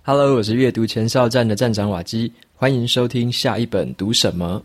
Hello， 我是阅读前哨站的站长瓦基，欢迎收听下一本读什么。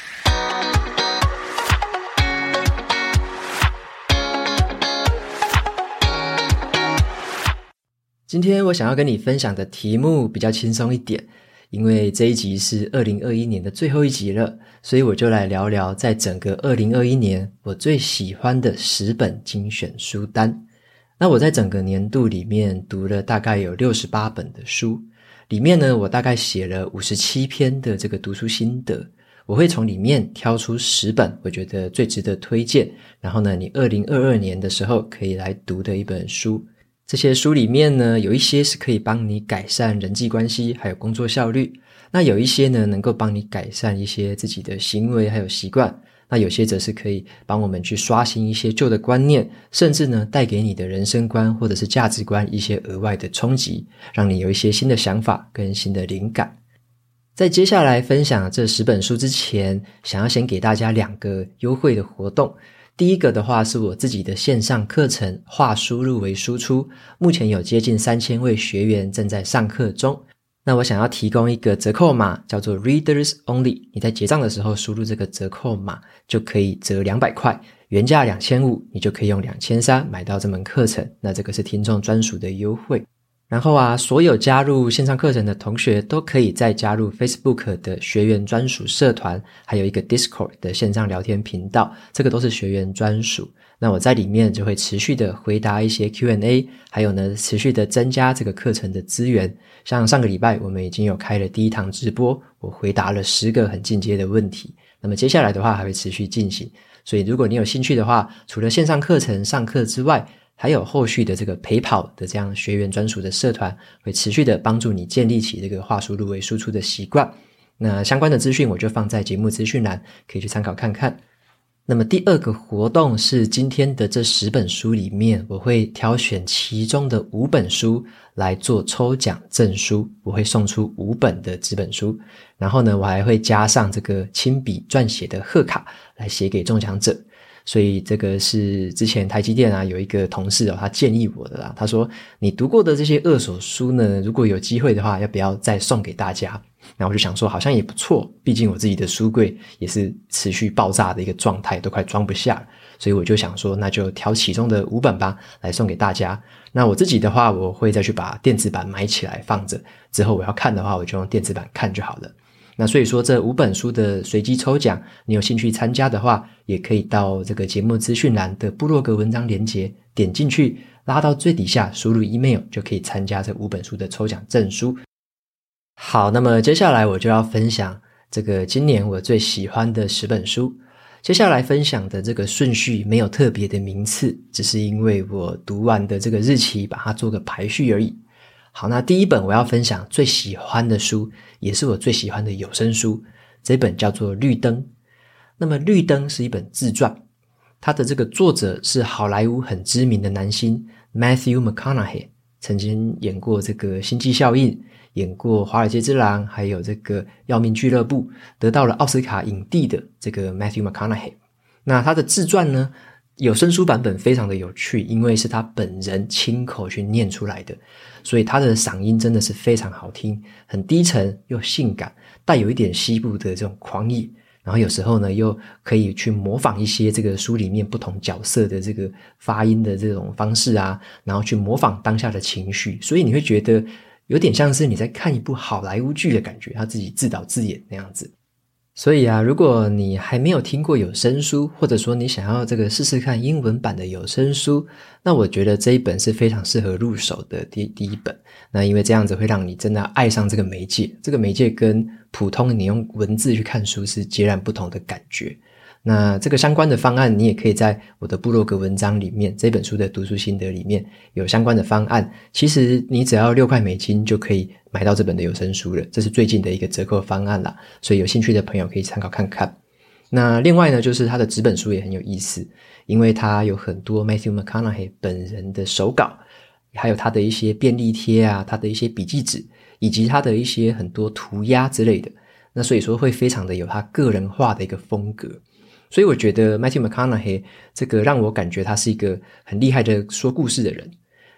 今天我想要跟你分享的题目比较轻松一点，因为这一集是2021年的最后一集了，所以我就来聊聊在整个2021年我最喜欢的10本精选书单。那我在整个年度里面读了大概有68本的书，里面呢我大概写了57篇的这个读书心得，我会从里面挑出10本我觉得最值得推荐，然后呢你2022年的时候可以来读的一本书。这些书里面呢有一些是可以帮你改善人际关系还有工作效率，那有一些呢能够帮你改善一些自己的行为还有习惯，那有些则是可以帮我们去刷新一些旧的观念，甚至呢带给你的人生观或者是价值观一些额外的冲击，让你有一些新的想法跟新的灵感。在接下来分享这10本书之前，想要先给大家2个优惠的活动。第一个的话是我自己的线上课程化输入为输出，目前有接近3000位学员正在上课中。那我想要提供一个折扣码叫做 Readers Only， 你在结账的时候输入这个折扣码就可以折200块，原价2500，你就可以用2300买到这门课程，那这个是听众专属的优惠。然后所有加入线上课程的同学都可以再加入 Facebook 的学员专属社团，还有一个 Discord 的线上聊天频道，这个都是学员专属。那我在里面就会持续的回答一些 Q&A， 还有呢持续的增加这个课程的资源。像上个礼拜我们已经有开了第一堂直播，我回答了10个很进阶的问题，那么接下来的话还会持续进行。所以如果你有兴趣的话，除了线上课程上课之外，还有后续的这个陪跑的这样学员专属的社团，会持续的帮助你建立起这个化输入为输出的习惯。那相关的资讯我就放在节目资讯栏，可以去参考看看。那么第2个活动是今天的这10本书里面，我会挑选其中的5本书来做抽奖赠书，我会送出5本的纸本书，然后呢我还会加上这个亲笔撰写的贺卡来写给中奖者。所以这个是之前台积电有一个同事他建议我的啦，他说你读过的这些二手书呢，如果有机会的话要不要再送给大家。然后我就想说好像也不错，毕竟我自己的书柜也是持续爆炸的一个状态，都快装不下了，所以我就想说那就挑其中的5本吧来送给大家。那我自己的话我会再去把电子版买起来放着，之后我要看的话我就用电子版看就好了。那所以说这5本书的随机抽奖，你有兴趣参加的话，也可以到这个节目资讯栏的部落格文章连结，点进去拉到最底下输入 email 就可以参加这5本书的抽奖证书。好，那么接下来我就要分享这个今年我最喜欢的10本书。接下来分享的这个顺序没有特别的名次，只是因为我读完的这个日期把它做个排序而已。好，那第1本我要分享最喜欢的书，也是我最喜欢的有声书，这本叫做《绿灯》。那么《绿灯》是一本自传，它的这个作者是好莱坞很知名的男星 Matthew McConaughey， 曾经演过这个《星际效应》，演过《华尔街之狼》，还有这个《要命俱乐部》，得到了奥斯卡影帝的这个 Matthew McConaughey。那他的自传呢，有声书版本非常的有趣，因为是他本人亲口去念出来的，所以他的嗓音真的是非常好听，很低沉又性感，带有一点西部的这种狂野，然后有时候呢又可以去模仿一些这个书里面不同角色的这个发音的这种方式然后去模仿当下的情绪，所以你会觉得有点像是你在看一部好莱坞剧的感觉，他自己自导自演那样子。所以如果你还没有听过有声书，或者说你想要这个试试看英文版的有声书，那我觉得这一本是非常适合入手的第一本。那因为这样子会让你真的爱上这个媒介，这个媒介跟普通你用文字去看书是截然不同的感觉。那这个相关的方案你也可以在我的部落格文章里面，这本书的读书心得里面有相关的方案，其实你只要$6就可以买到这本的有声书了，这是最近的一个折扣方案啦，所以有兴趣的朋友可以参考看看。那另外呢，就是他的纸本书也很有意思，因为他有很多 Matthew McConaughey 本人的手稿，还有他的一些便利贴他的一些笔记纸，以及他的一些很多涂鸦之类的，那所以说会非常的有他个人化的一个风格。所以我觉得 Matthew McConaughey 这个让我感觉他是一个很厉害的说故事的人，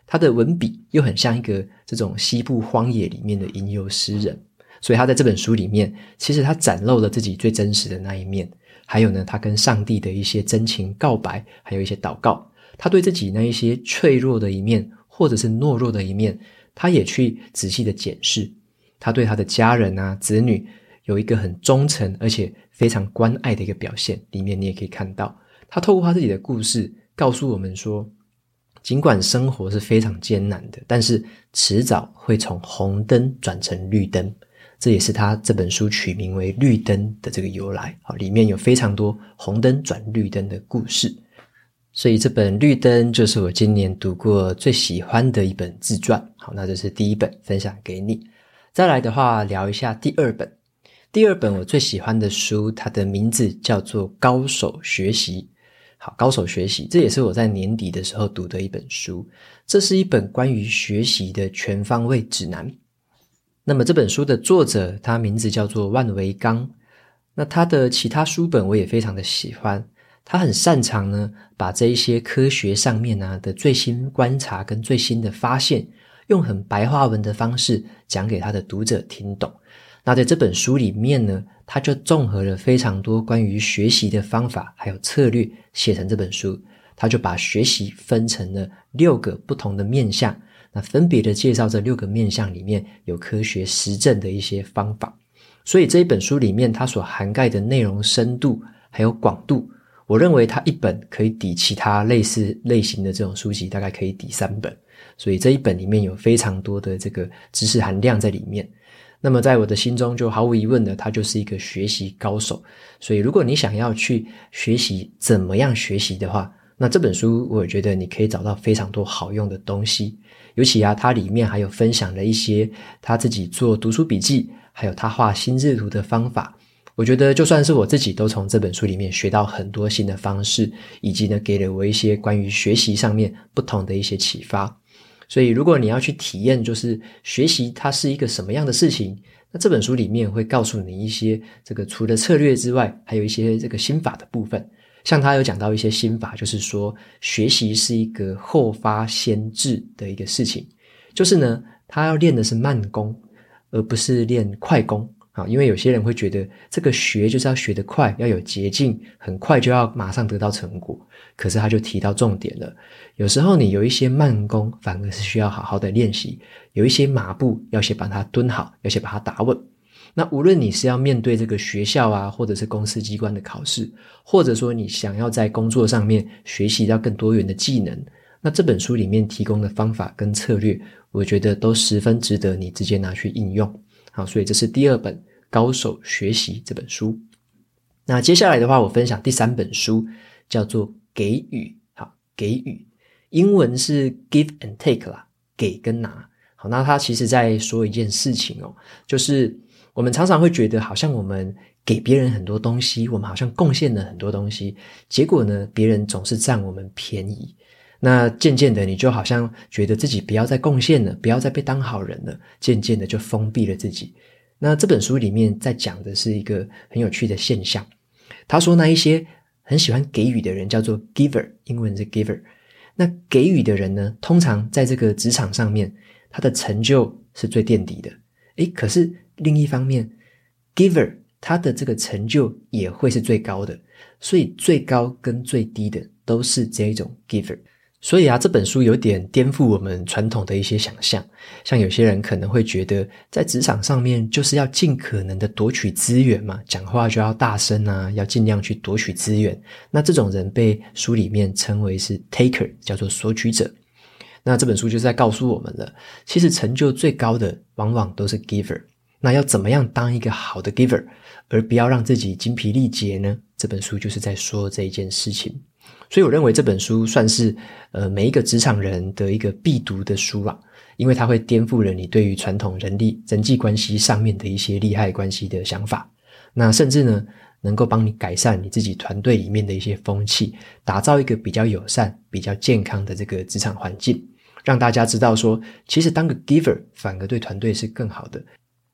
他的文笔又很像一个这种西部荒野里面的吟游诗人，所以他在这本书里面，其实他展露了自己最真实的那一面，还有呢，他跟上帝的一些真情告白，还有一些祷告，他对自己那一些脆弱的一面，或者是懦弱的一面，他也去仔细的检视。他对他的家人啊、子女有一个很忠诚而且非常关爱的一个表现，里面你也可以看到，他透过他自己的故事告诉我们说，尽管生活是非常艰难的，但是迟早会从红灯转成绿灯，这也是他这本书取名为绿灯的这个由来。里面有非常多红灯转绿灯的故事，所以这本绿灯就是我今年读过最喜欢的一本自传。好，那这是第一本分享给你。再来的话，聊一下第二本。第二本我最喜欢的书，它的名字叫做《高手学习》。好，高手学习，这也是我在年底的时候读的一本书。这是一本关于学习的全方位指南。那么这本书的作者，他名字叫做万维刚。那他的其他书本我也非常的喜欢。他很擅长呢，把这一些科学上面的最新观察跟最新的发现，用很白话文的方式讲给他的读者听懂。那在这本书里面呢，他就综合了非常多关于学习的方法还有策略写成这本书。他就把学习分成了6个不同的面向，那分别的介绍这6个面向里面有科学实证的一些方法。所以这一本书里面它所涵盖的内容深度还有广度，我认为它一本可以抵其他类似类型的这种书籍大概可以抵3本，所以这一本里面有非常多的这个知识含量在里面。那么在我的心中就毫无疑问的，他就是一个学习高手。所以如果你想要去学习怎么样学习的话，那这本书我觉得你可以找到非常多好用的东西。尤其它里面还有分享了一些他自己做读书笔记，还有他画心智图的方法。我觉得就算是我自己都从这本书里面学到很多新的方式，以及呢给了我一些关于学习上面不同的一些启发。所以如果你要去体验就是学习它是一个什么样的事情，那这本书里面会告诉你一些这个除了策略之外，还有一些这个心法的部分。像他有讲到一些心法，就是说学习是一个后发先至的一个事情，就是呢他要练的是慢功，而不是练快功。因为有些人会觉得这个学就是要学得快，要有捷径，很快就要马上得到成果。可是他就提到重点了，有时候你有一些慢功反而是需要好好的练习，有一些马步要先把它蹲好，要先把它打稳。那无论你是要面对这个学校啊，或者是公司机关的考试，或者说你想要在工作上面学习到更多元的技能，那这本书里面提供的方法跟策略，我觉得都十分值得你直接拿去应用。好，所以这是第二本高手学习这本书。那接下来的话，我分享第3本书，叫做给予。好，给予英文是 give and take 啦，给跟拿。好，那他其实在说一件事情就是我们常常会觉得好像我们给别人很多东西，我们好像贡献了很多东西，结果呢别人总是占我们便宜。那渐渐的你就好像觉得自己不要再贡献了，不要再被当好人了，渐渐的就封闭了自己。那这本书里面在讲的是一个很有趣的现象，他说那一些很喜欢给予的人叫做 giver， 英文是 giver。 那给予的人呢，通常在这个职场上面他的成就是最垫底的。可是另一方面 giver 他的这个成就也会是最高的，所以最高跟最低的都是这一种 giver。所以这本书有点颠覆我们传统的一些想象，像有些人可能会觉得在职场上面就是要尽可能的夺取资源嘛，讲话就要大声啊，要尽量去夺取资源。那这种人被书里面称为是 taker， 叫做索取者。那这本书就是在告诉我们了，其实成就最高的往往都是 giver。那要怎么样当一个好的 giver， 而不要让自己精疲力竭呢？这本书就是在说这一件事情。所以我认为这本书算是每一个职场人的一个必读的书啦，因为它会颠覆了你对于传统人际关系上面的一些利害关系的想法。那甚至呢能够帮你改善你自己团队里面的一些风气，打造一个比较友善比较健康的这个职场环境，让大家知道说其实当个 giver 反而对团队是更好的。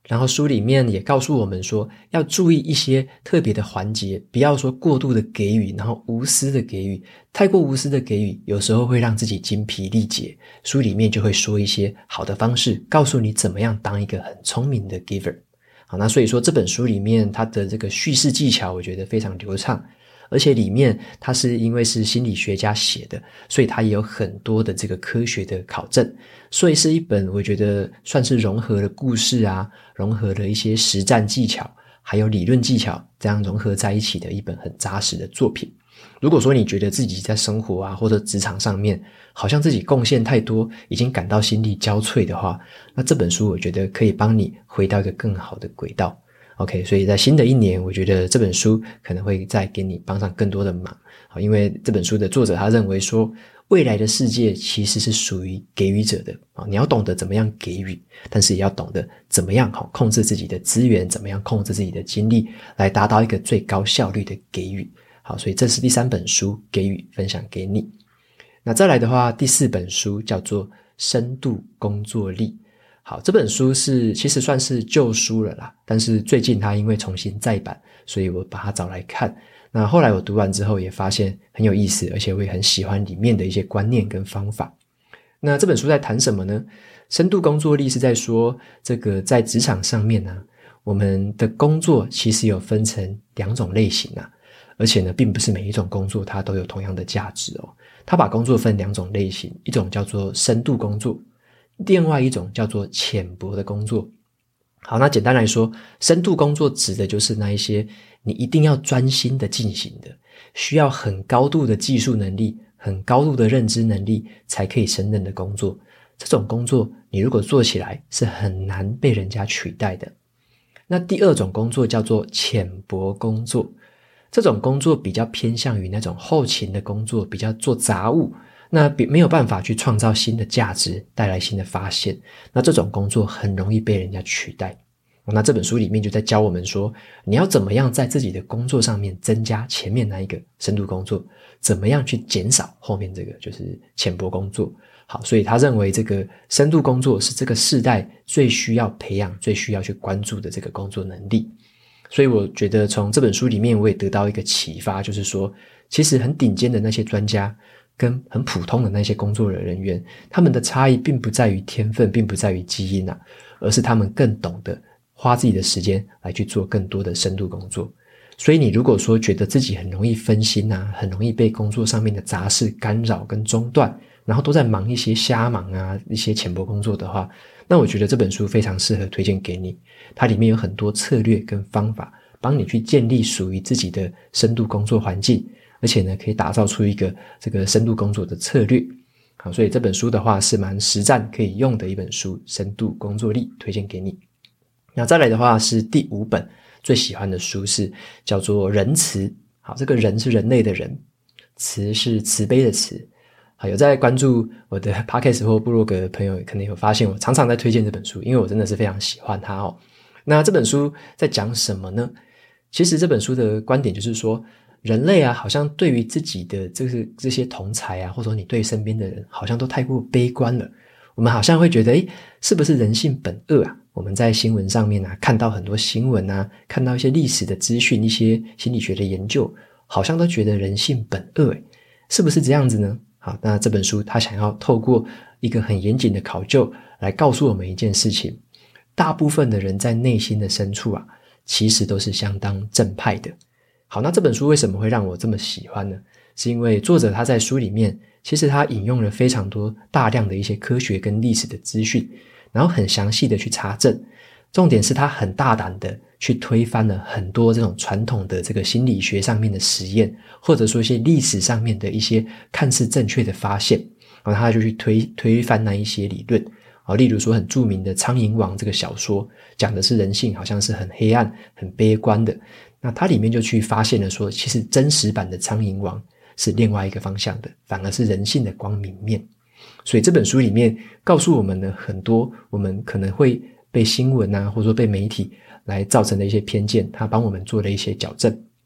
然后书里面也告诉我们说，要注意一些特别的环节，不要说过度的给予，然后无私的给予。太过无私的给予，有时候会让自己精疲力竭。书里面就会说一些好的方式，告诉你怎么样当一个很聪明的 giver。好，那所以说这本书里面它的这个叙事技巧，我觉得非常流畅。而且里面它是因为是心理学家写的，所以它也有很多的这个科学的考证，所以是一本我觉得算是融合了故事啊，融合了一些实战技巧，还有理论技巧，这样融合在一起的一本很扎实的作品。如果说你觉得自己在生活啊或者职场上面好像自己贡献太多，已经感到心力交瘁的话，那这本书我觉得可以帮你回到一个更好的轨道。OK， 所以在新的一年，我觉得这本书可能会再给你帮上更多的忙。好，因为这本书的作者他认为说，未来的世界其实是属于给予者的。你要懂得怎么样给予，但是也要懂得怎么样控制自己的资源，怎么样控制自己的精力，来达到一个最高效率的给予。好，所以这是第3本书，给予分享给你。那再来的话，第4本书叫做深度工作力。好，这本书其实算是旧书了啦，但是最近它因为重新再版，所以我把它找来看。那后来我读完之后也发现很有意思，而且我也很喜欢里面的一些观念跟方法。那这本书在谈什么呢？深度工作力是在说，这个在职场上面呢，我们的工作其实有分成2种类型啊，而且呢，并不是每一种工作它都有同样的价值哦。它把工作分2种类型，一种叫做深度工作，另外一种叫做浅薄的工作。好，那简单来说，深度工作指的就是那一些你一定要专心的进行的，需要很高度的技术能力，很高度的认知能力才可以胜任的工作。这种工作你如果做起来是很难被人家取代的。那第2种工作叫做浅薄工作，这种工作比较偏向于那种后勤的工作，比较做杂物，那没有办法去创造新的价值，带来新的发现，那这种工作很容易被人家取代。那这本书里面就在教我们说，你要怎么样在自己的工作上面增加前面那一个深度工作，怎么样去减少后面这个就是浅薄工作。好，所以他认为这个深度工作是这个世代最需要培养、最需要去关注的这个工作能力。所以我觉得从这本书里面我也得到一个启发，就是说其实很顶尖的那些专家跟很普通的那些工作的人员，他们的差异并不在于天分，并不在于基因啊，而是他们更懂得花自己的时间来去做更多的深度工作。所以你如果说觉得自己很容易分心啊，很容易被工作上面的杂事干扰跟中断，然后都在忙一些瞎忙啊，一些浅薄工作的话，那我觉得这本书非常适合推荐给你。它里面有很多策略跟方法，帮你去建立属于自己的深度工作环境，而且呢，可以打造出一个这个深度工作的策略。好，所以这本书的话是蛮实战可以用的一本书，深度工作力推荐给你。那再来的话是第5本最喜欢的书，是叫做仁慈。好，这个人是人类的人，慈是慈悲的慈。好，有在关注我的 Podcast 或部落格的朋友可能有发现我常常在推荐这本书，因为我真的是非常喜欢它哦。那这本书在讲什么呢？其实这本书的观点就是说，人类啊，好像对于自己的这些同侪啊，或者说你对身边的人好像都太过悲观了。我们好像会觉得是不是人性本恶啊？我们在新闻上面啊看到很多新闻啊，看到一些历史的资讯，一些心理学的研究，好像都觉得人性本恶，是不是这样子呢？好，那这本书它想要透过一个很严谨的考究来告诉我们一件事情，大部分的人在内心的深处啊，其实都是相当正派的。好，那这本书为什么会让我这么喜欢呢？是因为作者他在书里面其实他引用了非常多大量的一些科学跟历史的资讯，然后很详细的去查证，重点是他很大胆的去推翻了很多这种传统的这个心理学上面的实验，或者说一些历史上面的一些看似正确的发现，然后他就去推翻那一些理论。例如说很著名的《苍蝇王》这个小说，讲的是人性好像是很黑暗很悲观的，那它里面就去发现了说，其实真实版的苍蝇王是另外一个方向的，反而是人性的光明面。所以这本书里面告诉我们呢，很多我们可能会被新闻啊，或者说被媒体来造成的一些偏见，它帮我们做了一些矫正。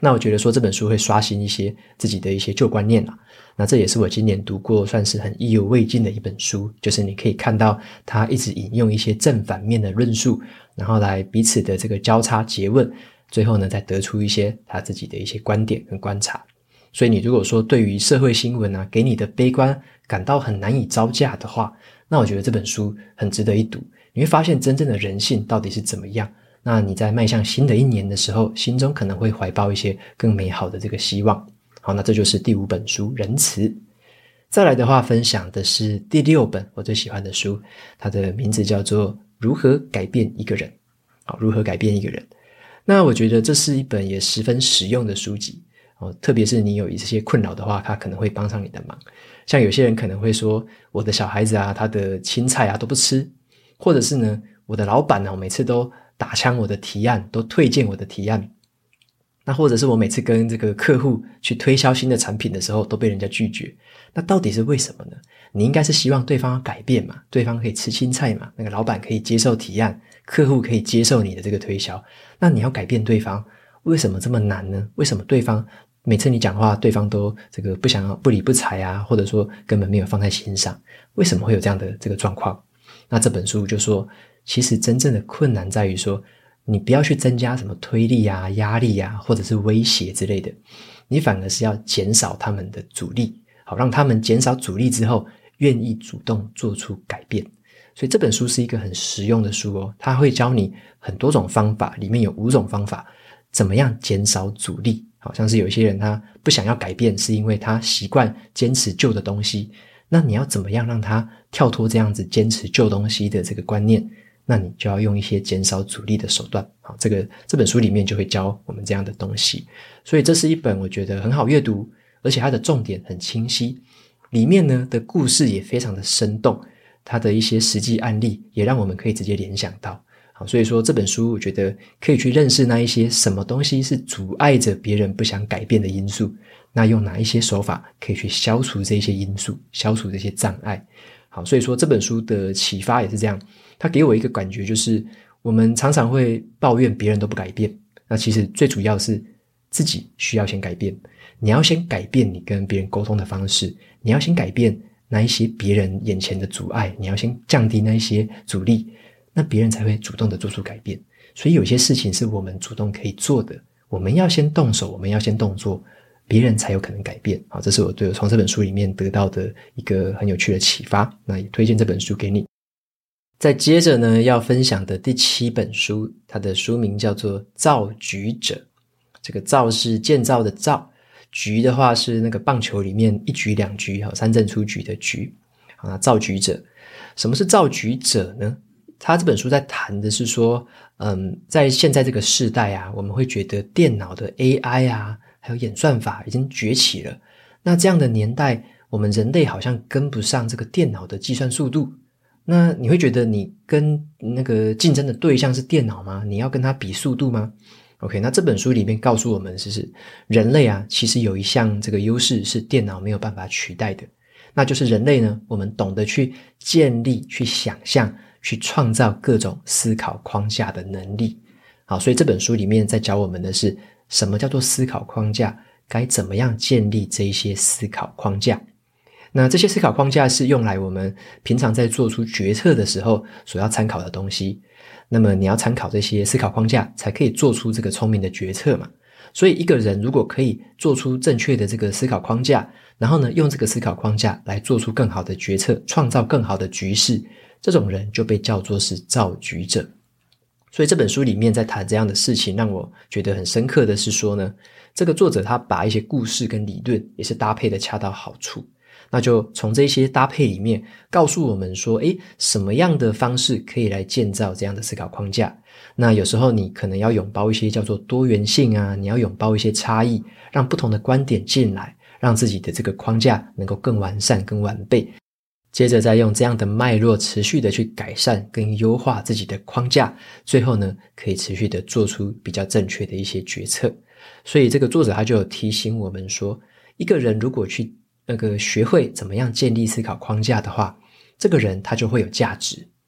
那我觉得说这本书会刷新一些自己的一些旧观念啦。那这也是我今年读过算是很意犹未尽的一本书，就是你可以看到他一直引用一些正反面的论述，然后来彼此的这个交叉诘问，最后呢再得出一些他自己的一些观点跟观察。所以你如果说对于社会新闻啊给你的悲观感到很难以招架的话，那我觉得这本书很值得一读。你会发现真正的人性到底是怎么样，那你在迈向新的一年的时候，心中可能会怀抱一些更美好的这个希望。好，那这就是第5本书仁慈。再来的话分享的是第6本我最喜欢的书，它的名字叫做如何改变一个人。好，如何改变一个人。那我觉得这是一本也十分实用的书籍，特别是你有一些困扰的话，它可能会帮上你的忙。像有些人可能会说，我的小孩子啊，他的青菜啊都不吃，或者是呢，我的老板啊，每次都打枪我的提案，都推荐我的提案。那或者是我每次跟这个客户去推销新的产品的时候都被人家拒绝，那到底是为什么呢？你应该是希望对方要改变嘛，对方可以吃青菜嘛，那个老板可以接受提案，客户可以接受你的这个推销，那你要改变对方，为什么这么难呢？为什么对方每次你讲话对方都这个不想要不理不睬啊，或者说根本没有放在心上，为什么会有这样的这个状况？那这本书就说，其实真正的困难在于说，你不要去增加什么推力啊、压力啊，或者是威胁之类的，你反而是要减少他们的阻力，好让他们减少阻力之后，愿意主动做出改变。所以这本书是一个很实用的书哦，它会教你很多种方法，里面有5种方法，怎么样减少阻力。好像是有一些人他不想要改变，是因为他习惯坚持旧的东西，那你要怎么样让他跳脱这样子坚持旧东西的这个观念，那你就要用一些减少阻力的手段。好，这本书里面就会教我们这样的东西。所以这是一本我觉得很好阅读，而且它的重点很清晰，里面呢的故事也非常的生动，它的一些实际案例也让我们可以直接联想到。好，所以说这本书我觉得可以去认识那一些什么东西是阻碍着别人不想改变的因素，那用哪一些手法可以去消除这些因素，消除这些障碍。好，所以说这本书的启发也是这样，它给我一个感觉，就是我们常常会抱怨别人都不改变，那其实最主要是自己需要先改变。你要先改变你跟别人沟通的方式，你要先改变那一些别人眼前的阻碍，你要先降低那一些阻力，那别人才会主动的做出改变。所以有些事情是我们主动可以做的，我们要先动手，我们要先动作，别人才有可能改变。好，这是我从这本书里面得到的一个很有趣的启发，那也推荐这本书给你。再接着呢，要分享的第7本书，它的书名叫做造局者。这个造是建造的造，局的话是那个棒球里面一局两局三振出局的局。好，那造局者，什么是造局者呢？他这本书在谈的是说，在现在这个世代啊，我们会觉得电脑的 AI 啊，还有演算法已经崛起了。那这样的年代，我们人类好像跟不上这个电脑的计算速度。那你会觉得你跟那个竞争的对象是电脑吗？你要跟他比速度吗？ OK， 那这本书里面告诉我们是人类啊，其实有一项这个优势是电脑没有办法取代的，那就是人类呢，我们懂得去建立、去想象、去创造各种思考框架的能力。好，所以这本书里面在教我们的是什么叫做思考框架，该怎么样建立这一些思考框架。那这些思考框架是用来我们平常在做出决策的时候所要参考的东西，那么你要参考这些思考框架才可以做出这个聪明的决策嘛。所以一个人如果可以做出正确的这个思考框架，然后呢用这个思考框架来做出更好的决策，创造更好的局势，这种人就被叫做是造局者。所以这本书里面在谈这样的事情，让我觉得很深刻的是说呢，这个作者他把一些故事跟理论也是搭配的恰到好处，那就从这些搭配里面告诉我们说，什么样的方式可以来建造这样的思考框架。那有时候你可能要拥抱一些叫做多元性啊，你要拥抱一些差异，让不同的观点进来，让自己的这个框架能够更完善更完备，接着再用这样的脉络持续的去改善跟优化自己的框架，最后呢可以持续的做出比较正确的一些决策。所以这个作者他就有提醒我们说，一个人如果去学会怎么样建立思考框架的话，这个人他就会有价值。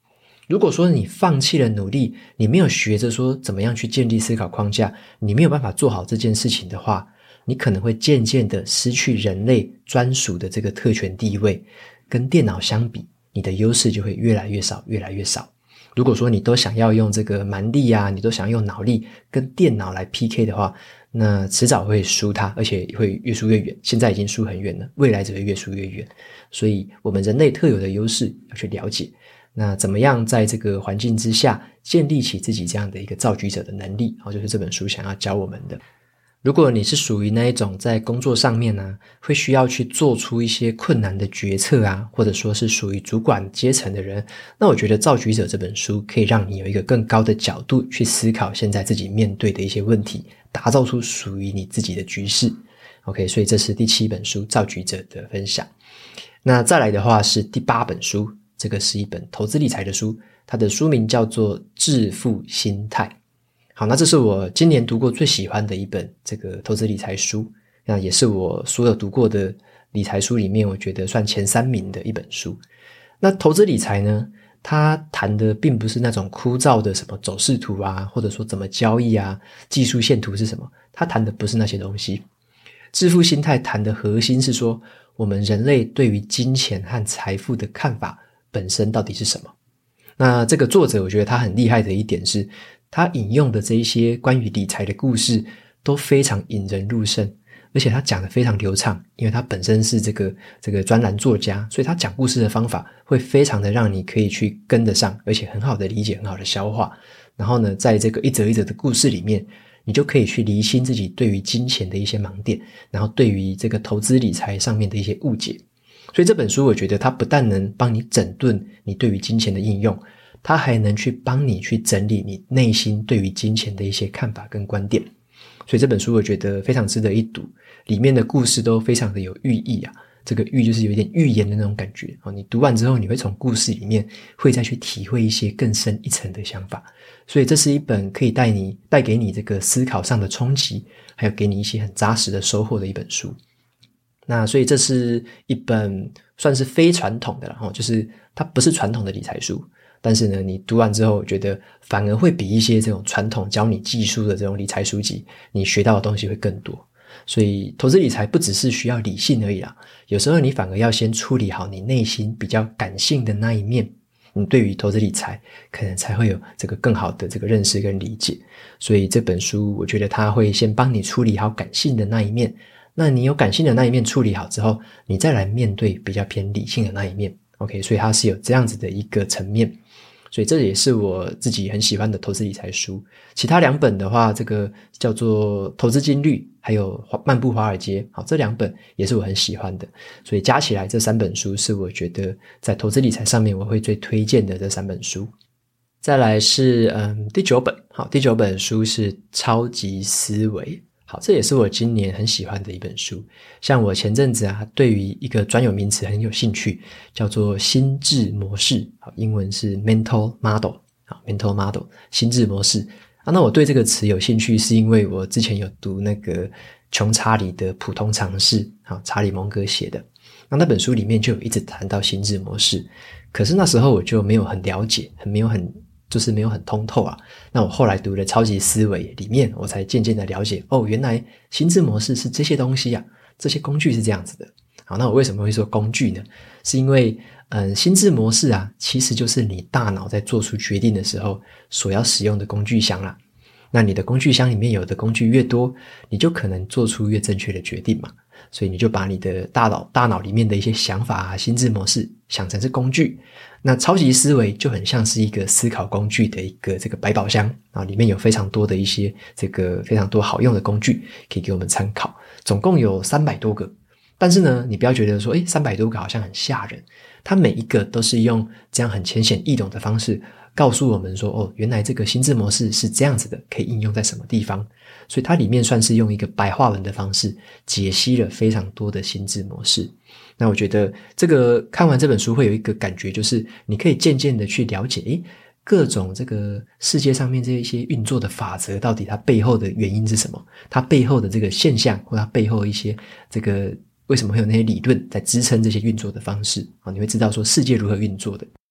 如果说你放弃了努力，你没有学着说怎么样去建立思考框架，你没有办法做好这件事情的话，你可能会渐渐的失去人类专属的这个特权地位，跟电脑相比，你的优势就会越来越少，越来越少。如果说你都想要用这个蛮力啊，你都想要用脑力跟电脑来 PK 的话，那迟早会输它，而且会越输越远。现在已经输很远了，未来只会越输越远。所以我们人类特有的优势要去了解，那怎么样在这个环境之下建立起自己这样的一个造局者的能力，就是这本书想要教我们的。如果你是属于那一种在工作上面啊，会需要去做出一些困难的决策啊，或者说是属于主管阶层的人，那我觉得《造局者》这本书可以让你有一个更高的角度去思考现在自己面对的一些问题，打造出属于你自己的局势。OK， 所以这是第7本书《造局者》的分享。那再来的话是第8本书，这个是一本投资理财的书，它的书名叫做《致富心态》。好，那这是我今年读过最喜欢的一本这个投资理财书，那也是我所有读过的理财书里面我觉得算前3名的一本书。那投资理财呢，它谈的并不是那种枯燥的什么走势图啊，或者说怎么交易啊，技术线图是什么，它谈的不是那些东西。致富心态谈的核心是说，我们人类对于金钱和财富的看法本身到底是什么。那这个作者我觉得他很厉害的一点是，他引用的这一些关于理财的故事都非常引人入胜，而且他讲得非常流畅，因为他本身是这个专栏作家，所以他讲故事的方法会非常的让你可以去跟得上，而且很好的理解，很好的消化。然后呢，在这个一则一则的故事里面，你就可以去厘清自己对于金钱的一些盲点，然后对于这个投资理财上面的一些误解。所以这本书我觉得它不但能帮你整顿你对于金钱的应用，它还能去帮你去整理你内心对于金钱的一些看法跟观点。所以这本书我觉得非常值得一读，里面的故事都非常的有寓意啊，这个寓就是有一点寓言的那种感觉。你读完之后你会从故事里面会再去体会一些更深一层的想法，所以这是一本可以带给你这个思考上的冲击，还有给你一些很扎实的收获的一本书。那所以这是一本算是非传统的啦，就是它不是传统的理财书，但是呢你读完之后我觉得反而会比一些这种传统教你技术的这种理财书籍你学到的东西会更多。所以投资理财不只是需要理性而已啦，有时候你反而要先处理好你内心比较感性的那一面，你对于投资理财可能才会有这个更好的这个认识跟理解。所以这本书我觉得它会先帮你处理好感性的那一面，那你有感性的那一面处理好之后，你再来面对比较偏理性的那一面。 OK， 所以它是有这样子的一个层面，所以这也是我自己很喜欢的投资理财书。其他2本的话，这个叫做投资金律还有漫步华尔街，好，这2本也是我很喜欢的，所以加起来这3本书是我觉得在投资理财上面我会最推荐的这3本书。再来是第9本，好，第9本书是超级思维。好，这也是我今年很喜欢的一本书。像我前阵子啊，对于一个专有名词很有兴趣，叫做心智模式，好，英文是 mental model， 好 mental model 心智模式啊。那我对这个词有兴趣是因为我之前有读那个穷查理的普通常识，好，查理蒙格写的，那本书里面就有一直谈到心智模式，可是那时候我就没有很了解，没有很通透啊。那我后来读了超级思维里面，我才渐渐的了解，原来心智模式是这些东西啊，这些工具是这样子的。好，那我为什么会说工具呢？是因为心智模式啊，其实就是你大脑在做出决定的时候所要使用的工具箱啦。那你的工具箱里面有的工具越多，你就可能做出越正确的决定嘛。所以你就把你的大脑里面的一些想法啊，心智模式想成是工具。那超级思维就很像是一个思考工具的一个这个百宝箱啊，里面有非常多的一些这个非常多好用的工具可以给我们参考，总共有300多个。但是呢，你不要觉得说300多个好像很吓人，它每一个都是用这样很浅显易懂的方式告诉我们说，原来这个心智模式是这样子的，可以应用在什么地方。所以它里面算是用一个白话文的方式解析了非常多的心智模式。那我觉得这个看完这本书会有一个感觉，就是你可以渐渐的去了解各种这个世界上面这一些运作的法则到底它背后的原因是什么，它背后的这个现象，或它背后一些这个为什么会有那些理论在支撑这些运作的方式，你会知道说世界如何运作的。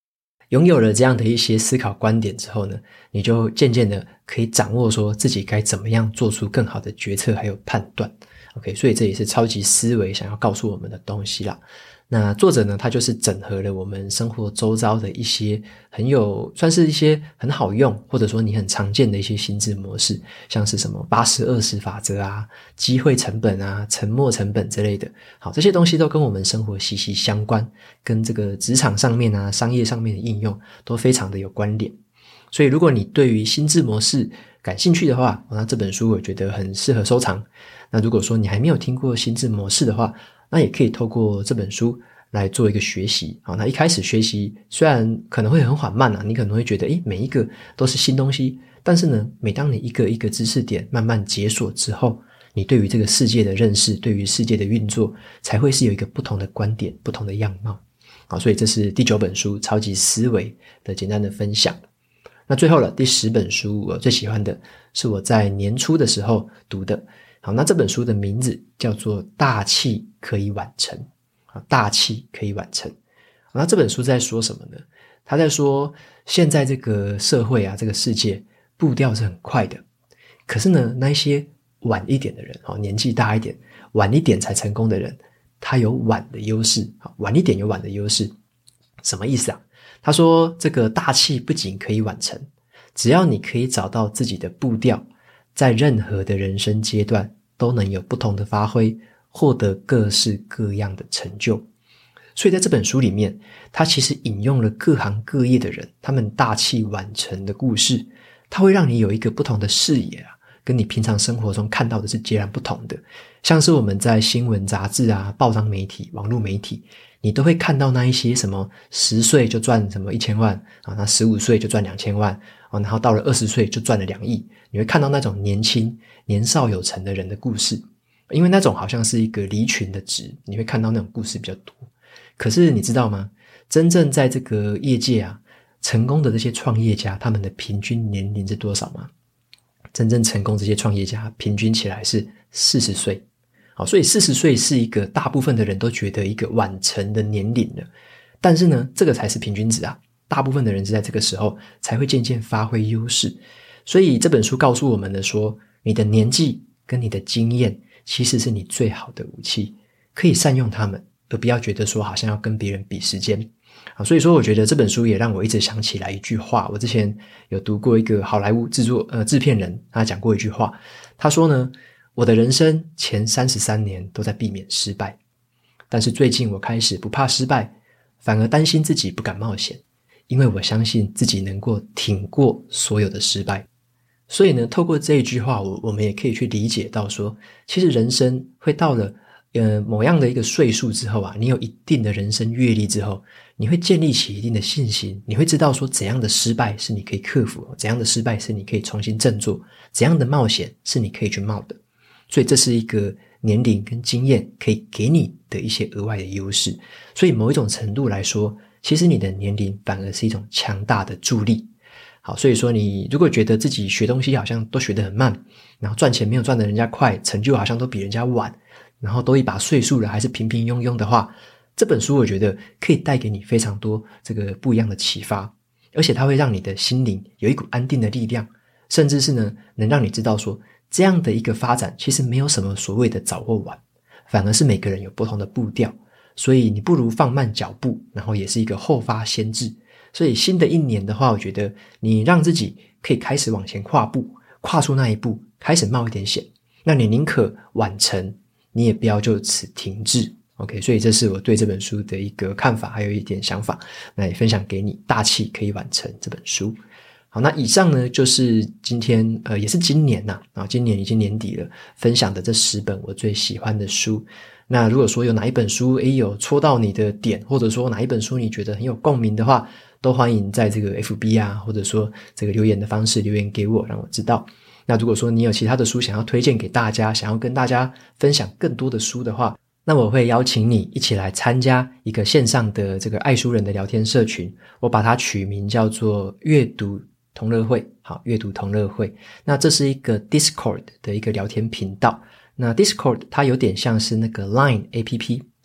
拥有了这样的一些思考观点之后呢，你就渐渐的可以掌握说自己该怎么样做出更好的决策还有判断。OK， 所以这也是超级思维想要告诉我们的东西啦。那作者呢，他就是整合了我们生活周遭的一些算是一些很好用，或者说你很常见的一些心智模式，像是什么80-20法则啊、机会成本啊、沉没成本之类的。好，这些东西都跟我们生活息息相关，跟这个职场上面啊、商业上面的应用都非常的有关联。所以如果你对于心智模式感兴趣的话，那这本书我觉得很适合收藏。那如果说你还没有听过心智模式的话，那也可以透过这本书来做一个学习。好，那一开始学习虽然可能会很缓慢啊，你可能会觉得每一个都是新东西，但是呢，每当你一个一个知识点慢慢解锁之后，你对于这个世界的认识，对于世界的运作，才会是有一个不同的观点，不同的样貌。好，所以这是第9本书超级思维的简单的分享。那最后了，第10本书我最喜欢的是我在年初的时候读的。好，那这本书的名字叫做大器可以晚成。大器可以晚成。那这本书在说什么呢？他在说现在这个社会啊，这个世界步调是很快的，可是呢，那一些晚一点的人，年纪大一点，晚一点才成功的人，他有晚的优势。晚一点有晚的优势。什么意思啊？他说这个大器不仅可以晚成，只要你可以找到自己的步调，在任何的人生阶段都能有不同的发挥，获得各式各样的成就。所以在这本书里面，他其实引用了各行各业的人，他们大器晚成的故事，它会让你有一个不同的视野啊，跟你平常生活中看到的是截然不同的。像是我们在新闻杂志啊、报章媒体、网络媒体，你都会看到那一些什么10岁就赚什么1000万啊，那15岁就赚2000万啊，然后到了20岁就赚了2亿。你会看到那种年轻、年少有成的人的故事，因为那种好像是一个离群的值，你会看到那种故事比较多。可是你知道吗？真正在这个业界啊，成功的这些创业家，他们的平均年龄是多少吗？真正成功这些创业家平均起来是40岁。好，所以40岁是一个大部分的人都觉得一个晚成的年龄了。但是呢，这个才是平均值啊，大部分的人是在这个时候才会渐渐发挥优势。所以这本书告诉我们的说，你的年纪跟你的经验其实是你最好的武器，可以善用它们，而不要觉得说好像要跟别人比时间。所以说我觉得这本书也让我一直想起来一句话，我之前有读过一个好莱坞制片人，他讲过一句话，他说呢，我的人生前33年都在避免失败，但是最近我开始不怕失败，反而担心自己不敢冒险，因为我相信自己能够挺过所有的失败。所以呢，透过这一句话，我们也可以去理解到说，其实人生会到了某样的一个岁数之后啊，你有一定的人生阅历之后，你会建立起一定的信心，你会知道说怎样的失败是你可以克服，怎样的失败是你可以重新振作，怎样的冒险是你可以去冒的。所以这是一个年龄跟经验可以给你的一些额外的优势。所以某一种程度来说，其实你的年龄反而是一种强大的助力。好，所以说你如果觉得自己学东西好像都学得很慢，然后赚钱没有赚得人家快，成就好像都比人家晚，然后都一把岁数了还是平平庸庸的话，这本书我觉得可以带给你非常多这个不一样的启发，而且它会让你的心灵有一股安定的力量，甚至是呢能让你知道说这样的一个发展其实没有什么所谓的早或晚，反而是每个人有不同的步调，所以你不如放慢脚步，然后也是一个后发先至。所以新的一年的话，我觉得你让自己可以开始往前跨步，跨出那一步，开始冒一点险，那你宁可晚成，你也不要就此停滞。 OK， 所以这是我对这本书的一个看法，还有一点想法，那也分享给你，大器可以晚成这本书。好，那以上呢就是今天也是今年今年已经年底了，分享的这10本我最喜欢的书。那如果说有哪一本书有戳到你的点，或者说哪一本书你觉得很有共鸣的话，都欢迎在这个 FB 啊，或者说这个留言的方式留言给我，让我知道。那如果说你有其他的书想要推荐给大家，想要跟大家分享更多的书的话，那我会邀请你一起来参加一个线上的这个爱书人的聊天社群，我把它取名叫做阅读同乐会。好，阅读同乐会，那这是一个 Discord 的一个聊天频道。那 Discord 它有点像是那个 Line APP，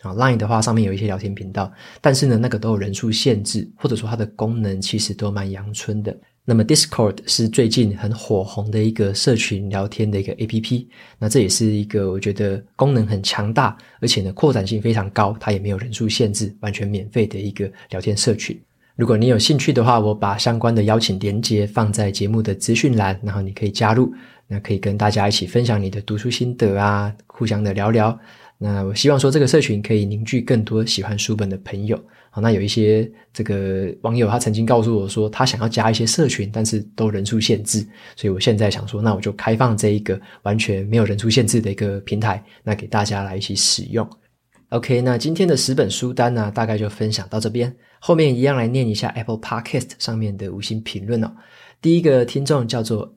，Line 的话上面有一些聊天频道，但是呢那个都有人数限制，或者说它的功能其实都蛮阳春的。那么 Discord 是最近很火红的一个社群聊天的一个 APP， 那这也是一个我觉得功能很强大，而且呢扩展性非常高，它也没有人数限制，完全免费的一个聊天社群。如果你有兴趣的话，我把相关的邀请连结放在节目的资讯栏，然后你可以加入，那可以跟大家一起分享你的读书心得啊，互相的聊聊。那我希望说这个社群可以凝聚更多喜欢书本的朋友。好，那有一些这个网友他曾经告诉我说他想要加一些社群，但是都人数限制，所以我现在想说那我就开放这一个完全没有人数限制的一个平台，那给大家来一起使用。OK， 那今天的10本书单呢，大概就分享到这边。后面一样来念一下 Apple Podcast 上面的5星评论哦。第一个听众叫做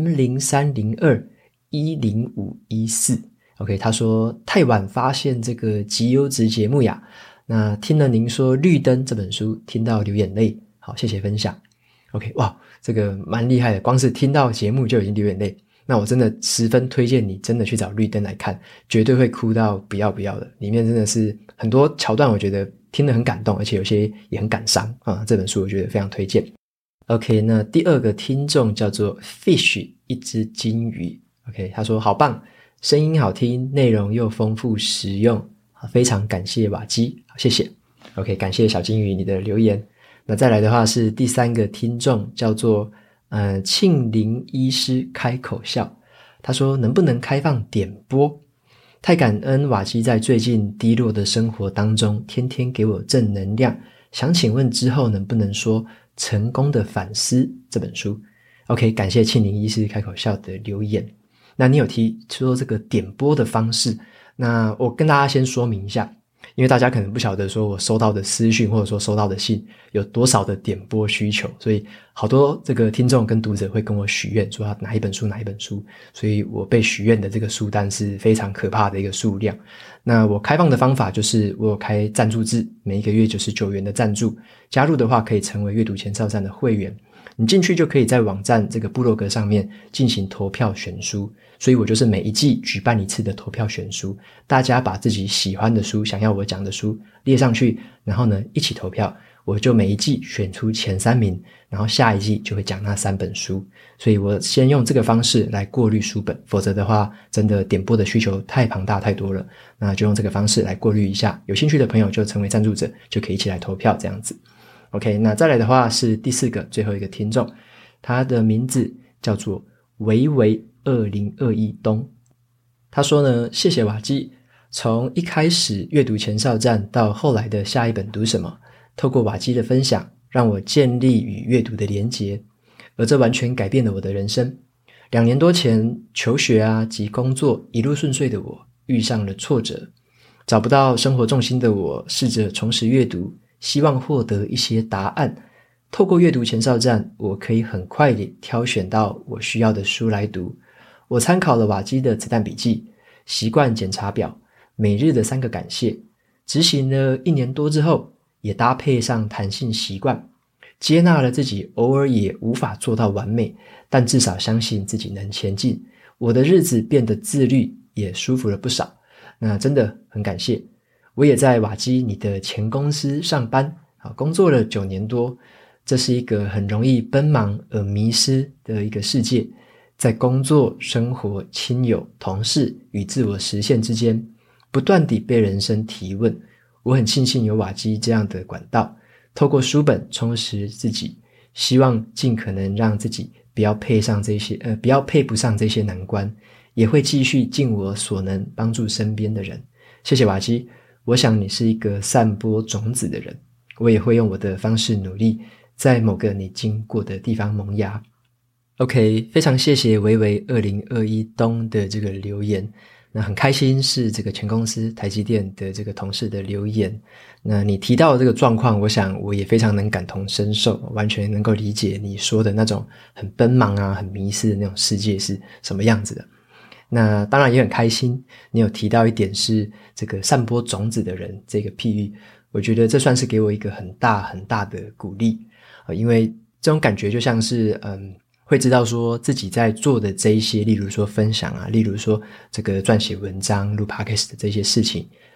M0302-10514，OK， 他说太晚发现这个极优质节目呀，那听了您说《绿灯》这本书，听到流眼泪，好，谢谢分享。OK， 哇，这个蛮厉害的，光是听到节目就已经流眼泪。那我真的十分推荐你真的去找绿灯来看，绝对会哭到不要不要的，里面真的是很多桥段我觉得听得很感动，而且有些也很感伤啊。这本书我觉得非常推荐。OK， 那第二个听众叫做 Fish 一只金鱼， OK， 他说好棒，声音好听，内容又丰富实用，非常感谢瓦基，谢谢。 OK， 感谢小金鱼你的留言。那再来的话是第三个听众叫做庆林医师开口笑，他说能不能开放点播，太感恩瓦基在最近低落的生活当中天天给我正能量，想请问之后能不能说成功的反思这本书。 OK， 感谢庆林医师开口笑的留言。那你有提说这个点播的方式，那我跟大家先说明一下，因为大家可能不晓得说我收到的私讯或者说收到的信有多少的点播需求，所以好多这个听众跟读者会跟我许愿说哪一本书哪一本书，所以我被许愿的这个书单是非常可怕的一个数量。那我开放的方法就是我有开赞助制，每一个月99元的赞助，加入的话可以成为阅读前哨站的会员，你进去就可以在网站这个部落格上面进行投票选书，所以我就是每一季举办一次的投票选书，大家把自己喜欢的书，想要我讲的书列上去，然后呢一起投票，我就每一季选出前3名，然后下一季就会讲那3本书，所以我先用这个方式来过滤书本，否则的话真的点播的需求太庞大太多了，那就用这个方式来过滤一下，有兴趣的朋友就成为赞助者，就可以一起来投票这样子。OK， 那再来的话是第4个最后一个听众，他的名字叫做维维2021东。他说呢，谢谢瓦基，从一开始阅读前哨站到后来的下一本读什么，透过瓦基的分享让我建立与阅读的连结，而这完全改变了我的人生。2年多前求学及工作一路顺遂的我遇上了挫折，找不到生活重心的我试着重拾阅读，希望获得一些答案。透过阅读前哨站，我可以很快地挑选到我需要的书来读。我参考了瓦基的子弹笔记、习惯检查表、每日的3个感谢，执行了1年多之后，也搭配上弹性习惯，接纳了自己偶尔也无法做到完美，但至少相信自己能前进。我的日子变得自律，也舒服了不少。那真的很感谢。我也在瓦基你的前公司上班，工作了9年多，这是一个很容易奔忙而迷失的一个世界，在工作、生活、亲友、同事与自我实现之间，不断地被人生提问。我很庆幸有瓦基这样的管道，透过书本充实自己，希望尽可能让自己不要配不上这些难关，也会继续尽我所能帮助身边的人。谢谢瓦基，我想你是一个散播种子的人，我也会用我的方式努力，在某个你经过的地方萌芽。OK， 非常谢谢维维2021东的这个留言。那很开心是这个前公司台积电的这个同事的留言。那你提到的这个状况，我想我也非常能感同身受，完全能够理解你说的那种很奔忙很迷失的那种世界是什么样子的。那当然也很开心你有提到一点是这个散播种子的人这个譬喻，我觉得这算是给我一个很大很大的鼓励，因为这种感觉就像是会知道说自己在做的这一些，例如说分享例如说这个撰写文章、录 podcast 的这些事情，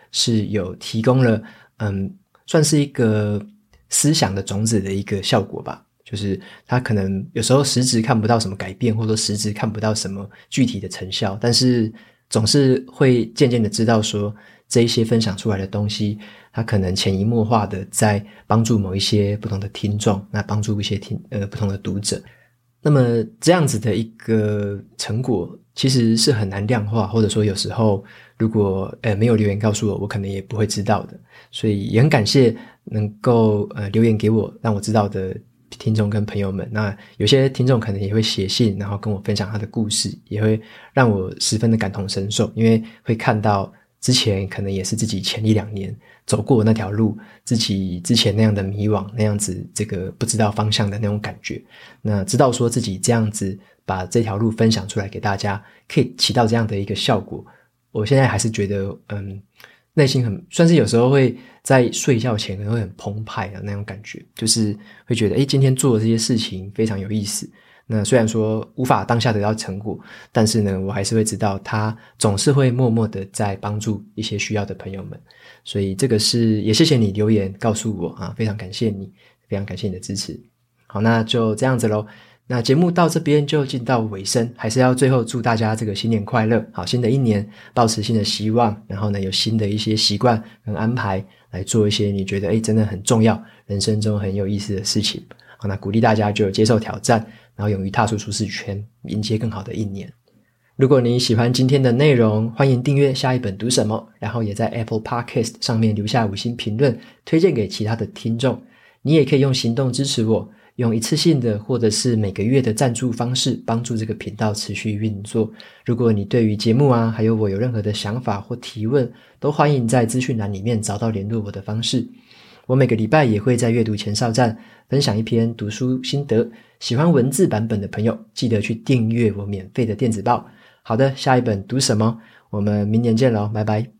是有提供了算是一个思想的种子的一个效果吧。就是他可能有时候实质看不到什么改变，或者说实质看不到什么具体的成效，但是总是会渐渐的知道说这一些分享出来的东西，它可能潜移默化的在帮助某一些不同的听众，那帮助一些不同的读者。那么这样子的一个成果其实是很难量化，或者说有时候如果没有留言告诉我，我可能也不会知道的。所以也很感谢能够留言给我让我知道的听众跟朋友们。那有些听众可能也会写信，然后跟我分享他的故事，也会让我十分的感同身受，因为会看到之前可能也是自己前1-2年走过那条路，自己之前那样的迷惘，那样子这个不知道方向的那种感觉。那知道说自己这样子把这条路分享出来给大家，可以起到这样的一个效果，我现在还是觉得内心很算是有时候会在睡觉前可能会很澎湃的那种感觉，就是会觉得今天做的这些事情非常有意思。那虽然说无法当下得到成果，但是呢我还是会知道它总是会默默的在帮助一些需要的朋友们。所以这个是也谢谢你留言告诉我啊，非常感谢你，非常感谢你的支持。好，那就这样子咯。那节目到这边就进到尾声，还是要最后祝大家这个新年快乐。好，新的一年抱持新的希望，然后呢有新的一些习惯跟安排来做一些你觉得真的很重要，人生中很有意思的事情。好，那鼓励大家就接受挑战，然后勇于踏出舒适圈，迎接更好的一年。如果你喜欢今天的内容，欢迎订阅下一本读什么，然后也在 Apple Podcast 上面留下5星评论，推荐给其他的听众。你也可以用行动支持我，用一次性的或者是每个月的赞助方式帮助这个频道持续运作。如果你对于节目还有我有任何的想法或提问，都欢迎在资讯栏里面找到联络我的方式。我每个礼拜也会在阅读前哨站分享一篇读书心得，喜欢文字版本的朋友记得去订阅我免费的电子报。好的，下一本读什么？我们明年见咯，拜拜。